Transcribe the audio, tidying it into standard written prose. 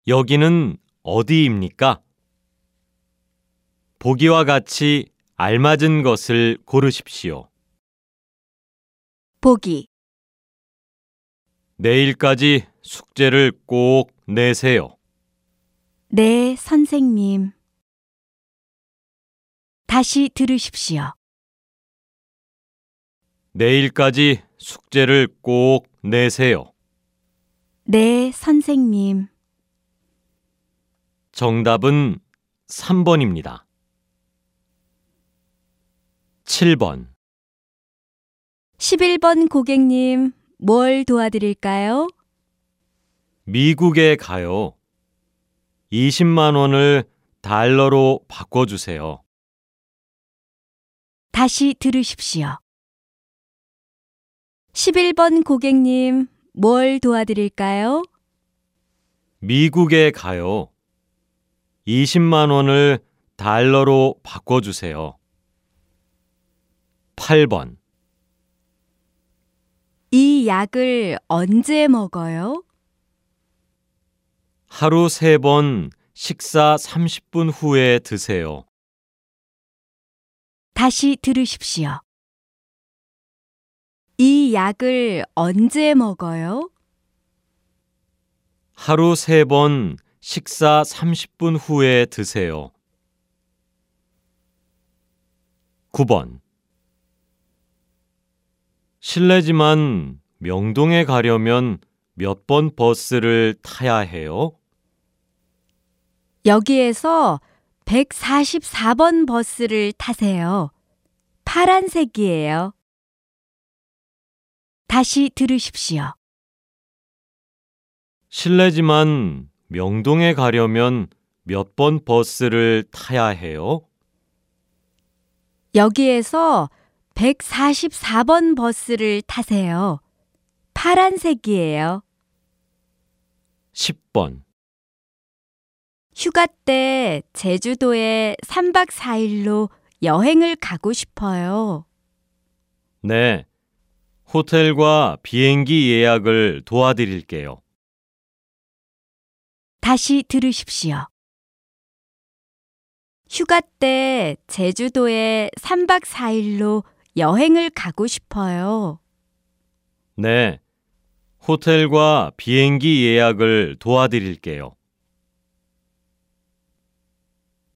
여기는 어디입니까? 보기와 같이 알맞은 것을 고르십시오. 보기. 내일까지 숙제를 꼭 내세요. 네, 선생님. 다시 들으십시오. 내일까지 숙제를 꼭 내세요. 네, 선생님. 정답은 3번입니다. 7번. 11번 고객님, 뭘 도와드릴까요? 미국에 가요. 20만 원을 달러로 바꿔주세요. 다시 들으십시오. 11번 고객님, 뭘 도와드릴까요? 미국에 가요. 20만 원을 달러로 바꿔주세요. 8번. 이 약을 언제 먹어요? 하루 3번 식사 30분 후에 드세요. 다시 들으십시오. 이 약을 언제 먹어요? 하루 3번 식사 30분 후에 드세요. 9번. 실례지만 명동에 가려면 몇 번 버스를 타야 해요? 여기에서 144번 버스를 타세요. 파란색이에요. 다시 들으십시오. 실례지만 명동에 가려면 몇 번 버스를 타야 해요? 여기에서 144번 버스를 타세요. 파란색이에요. 10번. 휴가 때 제주도에 3박 4일로 여행을 가고 싶어요. 네. 호텔과 비행기 예약을 도와드릴게요. 다시 들으십시오. 휴가 때 제주도에 3박 4일로 여행을 가고 싶어요. 네. 호텔과 비행기 예약을 도와드릴게요.